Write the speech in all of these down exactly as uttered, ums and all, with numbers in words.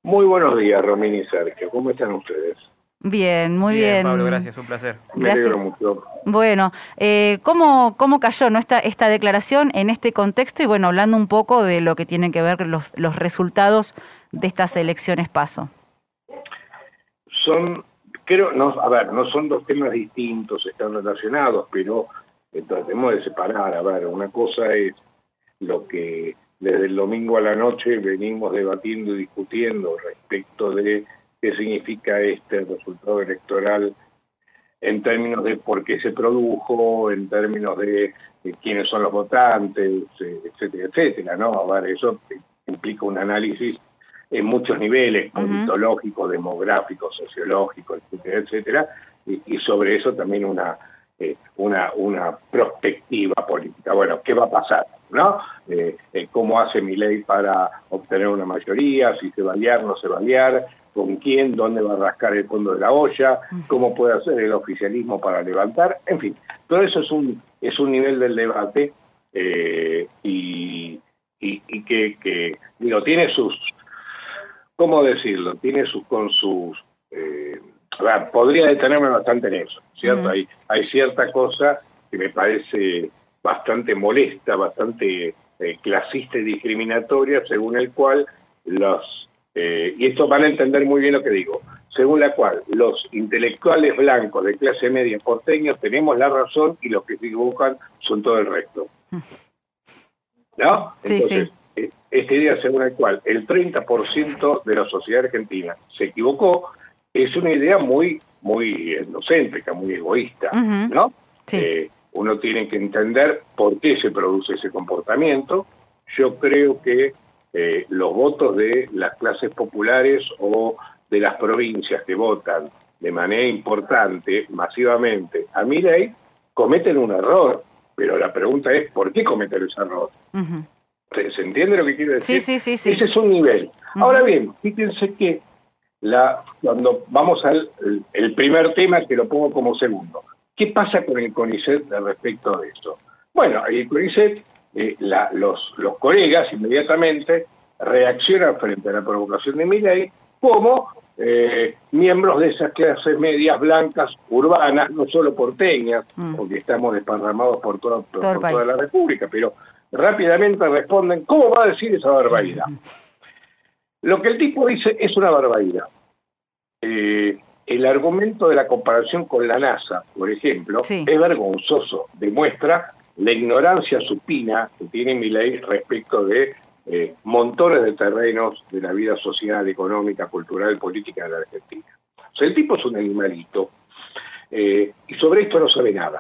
Muy buenos días, Romina y Sergio. ¿Cómo están ustedes? Bien, muy bien. Bien, Pablo, gracias, un placer. Me Gracias. alegro mucho. Bueno, eh, ¿cómo, cómo cayó, ¿no? esta, esta declaración en este contexto? Y bueno, hablando un poco de lo que tienen que ver los, los resultados de estas elecciones PASO. Son, creo, no, a ver, no son dos temas distintos, están relacionados, pero eh, tratemos de separar. A ver, una cosa es lo que desde el domingo a la noche venimos debatiendo y discutiendo respecto de qué significa este resultado electoral en términos de por qué se produjo, en términos de, de quiénes son los votantes, etcétera, etcétera, ¿no? A ver, eso implica un análisis en muchos niveles, Uh-huh. politológico, demográfico, sociológico, etcétera, etcétera, y, y sobre eso también una, eh, una, una perspectiva política. Bueno, ¿qué va a pasar? ¿No? Eh, eh, ¿Cómo hace Milei para obtener una mayoría? Si se va a aliar, no se va a aliar, con quién, dónde va a rascar el fondo de la olla, cómo puede hacer el oficialismo para levantar, en fin, todo eso es un es un nivel del debate eh, y, y, y que, que, digo, tiene sus, ¿cómo decirlo? Tiene sus, con sus, eh, a ver, podría detenerme bastante en eso, ¿cierto? Uh-huh. Hay, hay cierta cosa que me parece bastante molesta, bastante eh, clasista y discriminatoria, según el cual los Eh, y esto van a entender muy bien lo que digo, según la cual los intelectuales blancos de clase media porteños tenemos la razón y los que se equivocan son todo el resto. ¿No? Sí, Entonces, sí. esta idea según la cual el treinta por ciento de la sociedad argentina se equivocó es una idea muy, muy egocéntrica, muy egoísta, Uh-huh. ¿no? Sí. Eh, uno tiene que entender por qué se produce ese comportamiento. Yo creo que Eh, los votos de las clases populares o de las provincias que votan de manera importante, masivamente, a Milei, cometen un error, pero la pregunta es, ¿por qué cometen ese error? Uh-huh. ¿Se, ¿Se entiende lo que quiero decir? Sí, sí, sí, sí. Ese es un nivel. Uh-huh. Ahora bien, fíjense que la, cuando vamos al el, el primer tema, que lo pongo como segundo, ¿qué pasa con el CONICET respecto de eso? Bueno, el CONICET, Eh, la, los, los colegas inmediatamente reaccionan frente a la provocación de Milei como eh, miembros de esas clases medias blancas urbanas, no solo porteñas, mm. porque estamos desparramados por, toda, por, Todo por toda la República, pero rápidamente responden, ¿cómo va a decir esa barbaridad? Mm. Lo que el tipo dice es una barbaridad. Eh, el argumento de la comparación con la NASA, por ejemplo, sí. es vergonzoso, demuestra la ignorancia supina que tiene Milei respecto de eh, montones de terrenos de la vida social, económica, cultural, política de la Argentina. O sea, el tipo es un animalito eh, y sobre esto no sabe nada.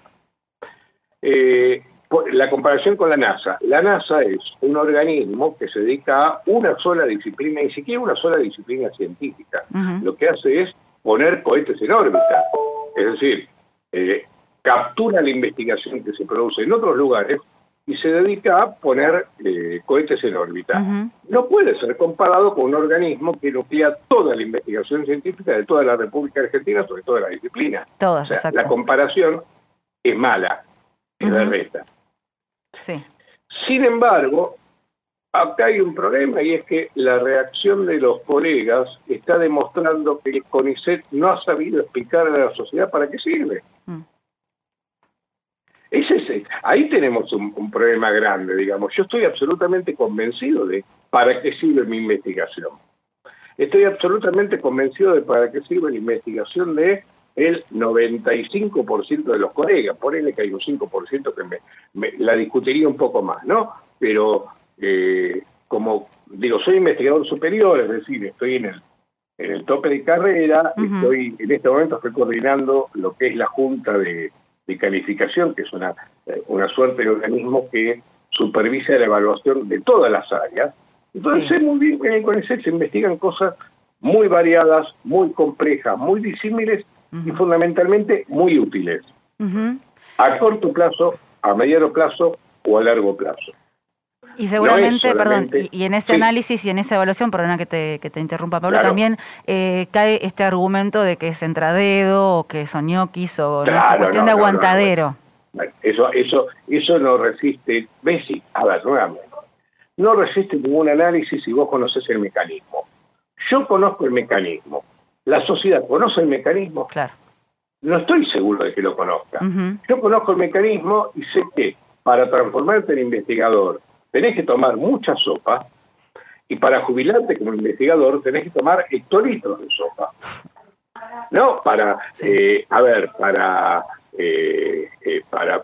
Eh, la comparación con la NASA. La NASA es un organismo que se dedica a una sola disciplina, ni siquiera una sola disciplina científica. Uh-huh. Lo que hace es poner cohetes en órbita. Es decir, eh, captura la investigación que se produce en otros lugares y se dedica a poner eh, cohetes en órbita. Uh-huh. No puede ser comparado con un organismo que nuclea toda la investigación científica de toda la República Argentina, sobre toda la disciplina. Todas, o sea, la comparación es mala, es uh-huh. berreta. Sí. Sin embargo, acá hay un problema y es que la reacción de los colegas está demostrando que el CONICET no ha sabido explicar a la sociedad para qué sirve. Uh-huh. Es ese. Ahí tenemos un, un problema grande, digamos. Yo estoy absolutamente convencido de para qué sirve mi investigación. Estoy absolutamente convencido de para qué sirve la investigación de el noventa y cinco por ciento de los colegas. Ponele que hay un cinco por ciento que me, me la discutiría un poco más, ¿no? Pero, eh, como digo, soy investigador superior, es decir, estoy en el, en el tope de carrera, uh-huh. estoy en este momento estoy coordinando lo que es la Junta de de calificación, que es una, una suerte de organismo que supervisa la evaluación de todas las áreas. Entonces, sí. muy bien, en el CONICET se investigan cosas muy variadas, muy complejas, muy disímiles uh-huh. y fundamentalmente muy útiles. Uh-huh. A corto plazo, a mediano plazo o a largo plazo. Y seguramente, no perdón, y, y en ese sí. análisis y en esa evaluación, perdona que te, que te interrumpa, Pablo, claro. también eh, cae este argumento de que es entradedo, o que son ñoquis, o claro, ¿no? esta cuestión no, de aguantadero. No, no, no. Eso, eso, eso no resiste, Bessi, a ver, nuevamente, no resiste ningún análisis si vos conocés el mecanismo. yo conozco el mecanismo. ¿La sociedad conoce el mecanismo? Claro. No estoy seguro de que lo conozca. Uh-huh. Yo conozco el mecanismo y sé que para transformarte en investigador tenés que tomar mucha sopa, y para jubilarte como investigador tenés que tomar hectolitros de sopa. No, para, sí. eh, a ver, para, eh, eh, para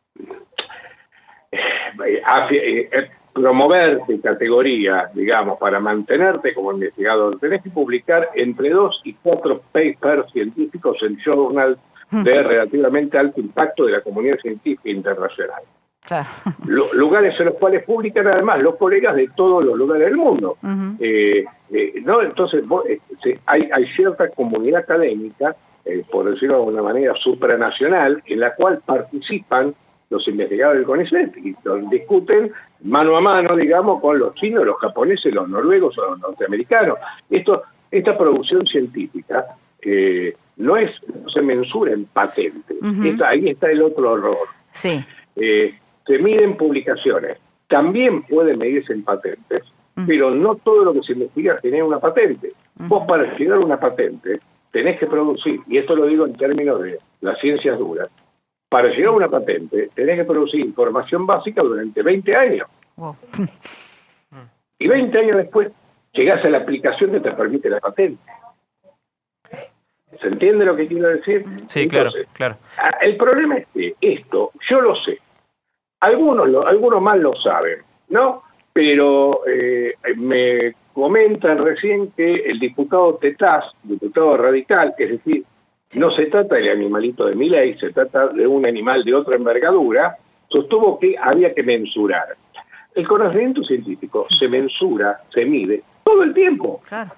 eh, eh, eh, promoverte categoría, digamos, para mantenerte como investigador, tenés que publicar entre dos y cuatro papers científicos en journals de relativamente alto impacto de la comunidad científica internacional. Claro. L- lugares en los cuales publican además los colegas de todos los lugares del mundo. Uh-huh. eh, eh, no, entonces vos, eh, se, hay, hay cierta comunidad académica, eh, por decirlo de alguna manera, supranacional, en la cual participan los investigadores del CONICET y discuten mano a mano, digamos, con los chinos, los japoneses, los noruegos o los norteamericanos. Esto, esta producción científica eh, no es no se mensura en patentes. Uh-huh. Esta, ahí está el otro error. Sí. Eh, se miden publicaciones, también puede medirse en patentes, uh-huh. pero no todo lo que se investiga genera una patente. Uh-huh. Vos para llegar a una patente tenés que producir, y esto lo digo en términos de las ciencias duras, para llegar a una patente tenés que producir información básica durante veinte años. Wow. Y veinte años después llegás a la aplicación que te permite la patente. ¿Se entiende lo que quiero decir? Sí, Entonces, claro, claro. El problema es que esto, yo lo sé, algunos lo, algunos más lo saben, ¿no? Pero eh, me comentan recién que el diputado Tetaz, diputado radical, es decir, sí. no se trata del animalito de Milei, se trata de un animal de otra envergadura, sostuvo que había que mensurar. El conocimiento científico se mensura, se mide todo el tiempo. Claro.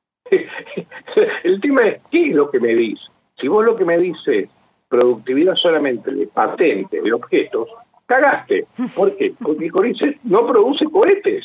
El tema es, ¿qué es lo que medís? Si vos lo que medís es productividad solamente de patentes, de objetos, cagaste. ¿Por qué? Porque CONICET no produce cohetes.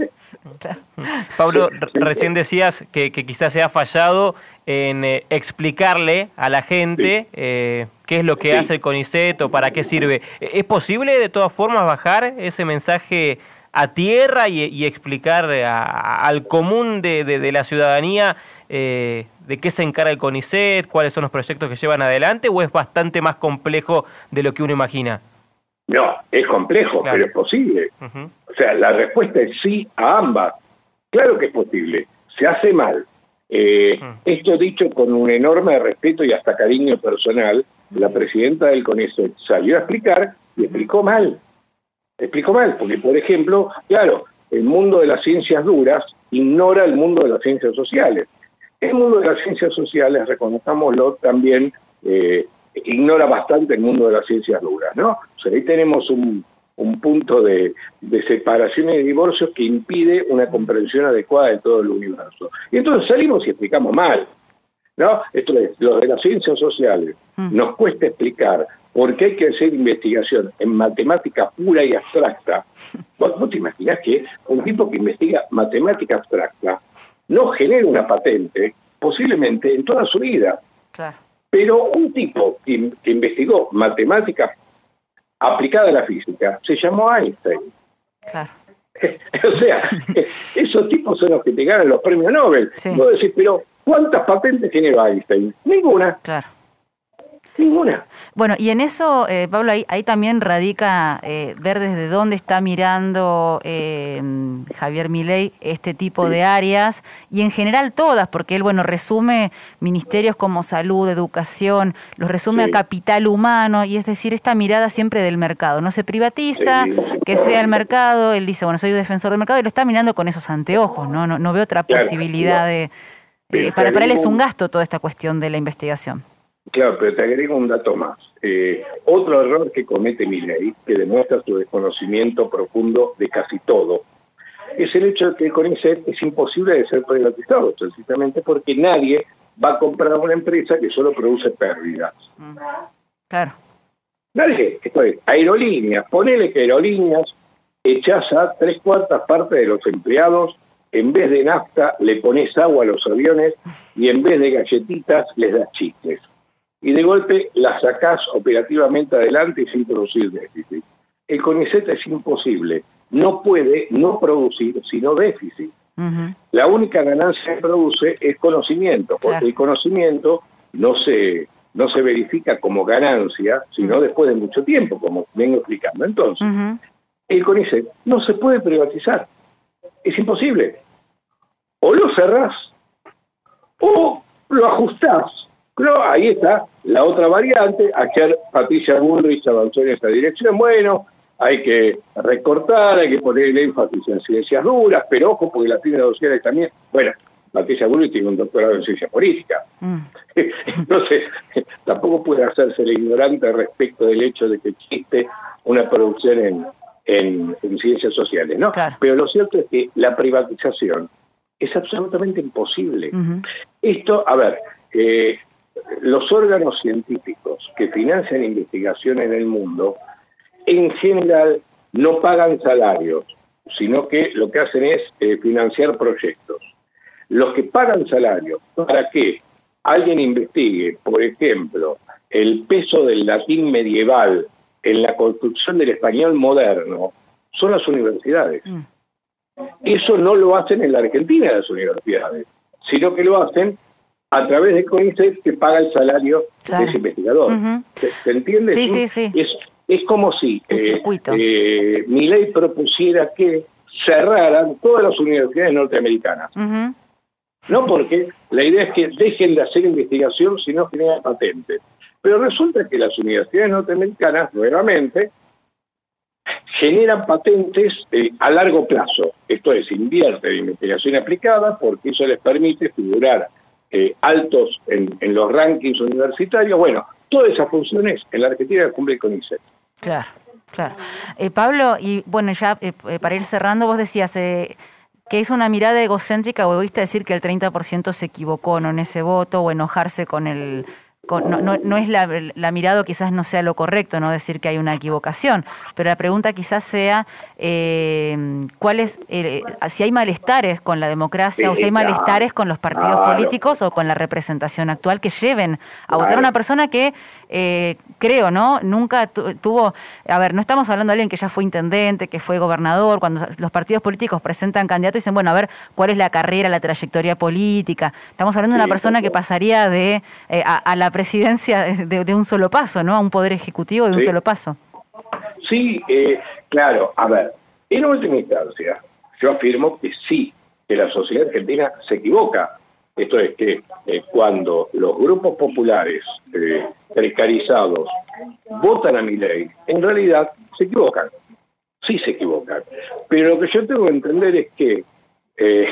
Pablo, recién decías que, que quizás se ha fallado en eh, explicarle a la gente sí. eh, qué es lo que sí. hace el CONICET o para qué sirve. ¿Es posible de todas formas bajar ese mensaje a tierra y, y explicar a, al común de, de, de la ciudadanía eh, de qué se encarga el CONICET, cuáles son los proyectos que llevan adelante, o es bastante más complejo de lo que uno imagina? No, es complejo, claro. pero es posible. Uh-huh. O sea, la respuesta es sí a ambas. Claro que es posible. Se hace mal. Eh, uh-huh. Esto dicho con un enorme respeto y hasta cariño personal, la presidenta del CONICET salió a explicar y explicó mal. Explico mal, porque, por ejemplo, claro, el mundo de las ciencias duras ignora el mundo de las ciencias sociales. El mundo de las ciencias sociales, reconozcámoslo, también eh, ignora bastante el mundo de las ciencias duras, ¿no? O sea, ahí tenemos un, un punto de, de separación y de divorcios que impide una comprensión adecuada de todo el universo. Y entonces salimos y explicamos mal, ¿no? Esto es, los de las ciencias sociales nos cuesta explicar por qué hay que hacer investigación en matemática pura y abstracta. ¿Vos, vos te imaginás que un tipo que investiga matemática abstracta no genera una patente, posiblemente en toda su vida? Claro. Pero un tipo que, que investigó matemática aplicada a la física se llamó Einstein. Claro. O sea, esos tipos son los que te ganan los premios Nobel. Sí. Vos decís, pero ¿cuántas patentes generó Einstein? Ninguna. Claro. Ninguna. Bueno, y en eso, eh, Pablo, ahí, ahí también radica eh, ver desde dónde está mirando eh, Javier Milei este tipo sí. de áreas, y en general todas, porque él, bueno, resume ministerios como salud, educación, los resume sí. a capital humano, y es decir, esta mirada siempre del mercado. No se privatiza, sí. que sea el mercado, él dice, bueno, soy un defensor del mercado, y lo está mirando con esos anteojos, ¿no? No, no veo otra claro, posibilidad claro. de... Eh, para, para él es un gasto toda esta cuestión de la investigación. Claro, pero te agrego un dato más. Eh, otro error que comete Milei, que demuestra su desconocimiento profundo de casi todo, es el hecho de que el CONICET es imposible de ser privatizado, precisamente porque nadie va a comprar una empresa que solo produce pérdidas. Claro. Nadie. Esto es, aerolíneas, ponele que aerolíneas echás a tres cuartas partes de los empleados, en vez de nafta le pones agua a los aviones y en vez de galletitas les das chicles. Y de golpe la sacás operativamente adelante y sin producir déficit. El CONICET es imposible, no puede no producir sino déficit. Uh-huh. La única ganancia que produce es conocimiento, porque claro. el conocimiento no se, no se verifica como ganancia, sino uh-huh. después de mucho tiempo, como vengo explicando. Entonces, uh-huh. el CONICET no se puede privatizar. Es imposible. O lo cerrás, o lo ajustás. Pero ahí está la otra variante. Ayer Patricia Bullrich avanzó en esa dirección. Bueno, hay que recortar, hay que poner el énfasis en ciencias duras, pero ojo, porque las ciencias sociales también... Bueno, Patricia Bullrich tiene un doctorado en ciencia política. Mm. Entonces, tampoco puede hacerse el ignorante respecto del hecho de que existe una producción en, en, en ciencias sociales, ¿no? Claro. Pero lo cierto es que la privatización es absolutamente imposible. Uh-huh. Esto, a ver... Eh, los órganos científicos que financian investigación en el mundo, en general, no pagan salarios, sino que lo que hacen es eh, financiar proyectos. Los que pagan salarios para que alguien investigue, por ejemplo, el peso del latín medieval en la construcción del español moderno, son las universidades. Mm. Eso no lo hacen en la Argentina las universidades, sino que lo hacen a través de CONICET, que paga el salario claro. de ese investigador. Uh-huh. ¿Se, ¿Se entiende? Sí, sí, sí. Es, es como si eh, eh, Milei propusiera que cerraran todas las universidades norteamericanas. Uh-huh. No, porque la idea es que dejen de hacer investigación si no generan patentes. Pero resulta que las universidades norteamericanas, nuevamente, generan patentes eh, a largo plazo. Esto es, invierte en investigación aplicada porque eso les permite figurar Eh, altos en, en los rankings universitarios. Bueno, todas esas funciones en la Argentina las cumple el CONICET. Claro, claro. Eh, Pablo, y bueno, ya eh, para ir cerrando, vos decías eh, que es una mirada egocéntrica o egoísta decir que el treinta por ciento se equivocó, ¿no?, en ese voto, o enojarse con el... Con, no, no, no es la, la mirada, quizás no sea lo correcto, no decir que hay una equivocación, pero la pregunta quizás sea eh, ¿cuál es, eh, si hay malestares con la democracia sí, o si hay malestares con los partidos claro. políticos o con la representación actual que lleven a claro. votar a una persona que eh, creo, ¿no?, nunca tu, tuvo, a ver, no estamos hablando de alguien que ya fue intendente, que fue gobernador, cuando los partidos políticos presentan candidatos y dicen, bueno, a ver, ¿cuál es la carrera, la trayectoria política? Estamos hablando sí, de una persona sí. que pasaría de eh, a, a la presidencia de, de un solo paso, ¿no?, a un poder ejecutivo de un sí. solo paso. Sí, eh, claro, a ver, en última instancia, yo afirmo que sí, que la sociedad argentina se equivoca. Esto es que eh, cuando los grupos populares eh, precarizados votan a Milei, en realidad se equivocan, sí se equivocan. Pero lo que yo tengo que entender es que eh,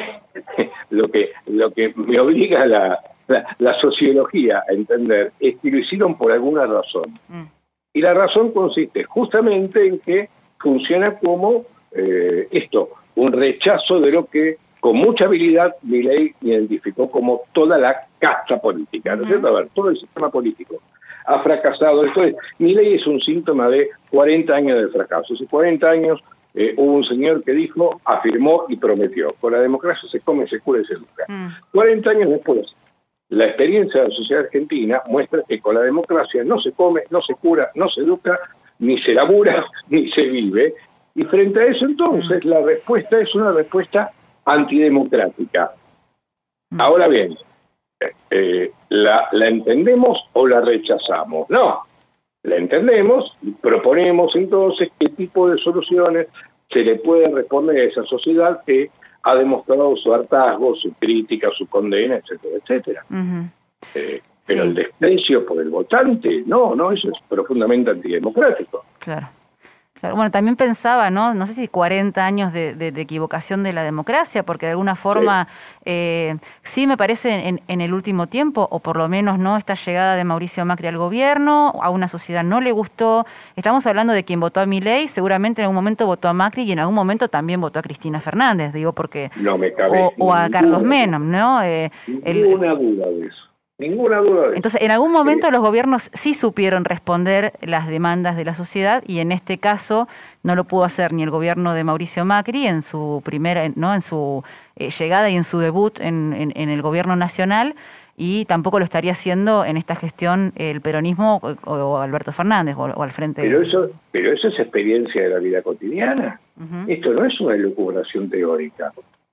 lo que lo que me obliga a la La, la sociología a entender es que lo hicieron por alguna razón. Mm. Y la razón consiste justamente en que funciona como eh, esto, un rechazo de lo que con mucha habilidad Milei identificó como toda la casta política, ¿no es cierto? A ver, todo el sistema político ha fracasado. Entonces, Milei es un síntoma de cuarenta años de fracaso. Hace cuarenta años eh, hubo un señor que dijo, afirmó y prometió, con la democracia se come, se cura y se educa. Mm. cuarenta años después, la experiencia de la sociedad argentina muestra que con la democracia no se come, no se cura, no se educa, ni se labura, ni se vive. Y frente a eso, entonces, la respuesta es una respuesta antidemocrática. Ahora bien, eh, ¿la, ¿la entendemos o la rechazamos? No, la entendemos y proponemos entonces qué tipo de soluciones se le puede responder a esa sociedad que ha demostrado su hartazgo, su crítica, su condena, etcétera, etcétera. Uh-huh. Eh, pero sí. el desprecio por el votante, no, no, eso es profundamente antidemocrático. Claro. Claro. Bueno, también pensaba, ¿no? No sé si cuarenta años de, de, de equivocación de la democracia, porque de alguna forma sí, eh, sí me parece en, en el último tiempo, o por lo menos no, esta llegada de Mauricio Macri al gobierno, a una sociedad no le gustó. Estamos hablando de quien votó a Milei, seguramente en algún momento votó a Macri y en algún momento también votó a Cristina Fernández, digo, porque no me cabe o, o a Carlos Menem, ¿no? Eh, ninguna el, duda de eso. Ninguna duda de eso. Entonces, en algún momento sí, los gobiernos sí supieron responder las demandas de la sociedad y en este caso no lo pudo hacer ni el gobierno de Mauricio Macri en su primera, no, en su eh, llegada y en su debut en, en, en el gobierno nacional, y tampoco lo estaría haciendo en esta gestión el peronismo o, o Alberto Fernández o, o al frente. Pero eso, pero eso es experiencia de la vida cotidiana. Uh-huh. Esto no es una elucubración teórica.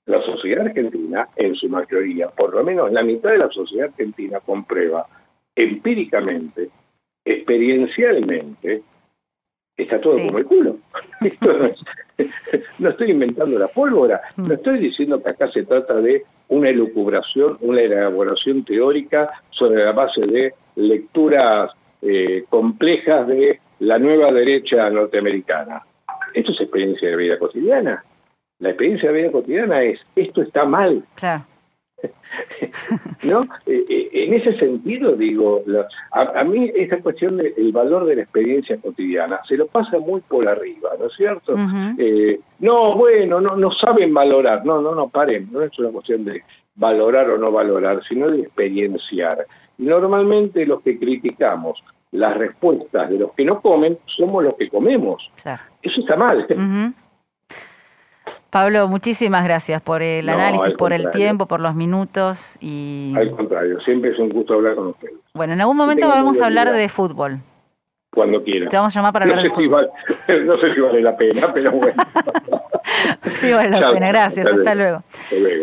La sociedad argentina, en su mayoría, por lo menos la mitad de la sociedad argentina, comprueba empíricamente, experiencialmente, está todo sí. como el culo. Esto no, es, no estoy inventando la pólvora, no estoy diciendo que acá se trata de una elucubración, una elaboración teórica sobre la base de lecturas eh, complejas de la nueva derecha norteamericana. Esto es experiencia de vida cotidiana. La experiencia de vida cotidiana es, esto está mal. Claro. ¿No? Eh, eh, en ese sentido, digo, la, a, a mí esta cuestión del valor de la experiencia cotidiana se lo pasa muy por arriba, ¿no es cierto? Uh-huh. eh, no, bueno, no, no saben valorar. No, no, no, paren. No es una cuestión de valorar o no valorar, sino de experienciar. Normalmente los que criticamos las respuestas de los que no comen somos los que comemos. Claro. Eso está mal. Uh-huh. Pablo, muchísimas gracias por el no, análisis, por el tiempo, por los minutos. y Al contrario, siempre es un gusto hablar con ustedes. Bueno, en algún momento vamos a hablar de fútbol. Cuando quieran. Te vamos a llamar para no hablar de si fútbol. Vale, no sé si vale la pena, pero bueno. Sí vale la Chao, pena, gracias, hasta, hasta luego. Hasta luego.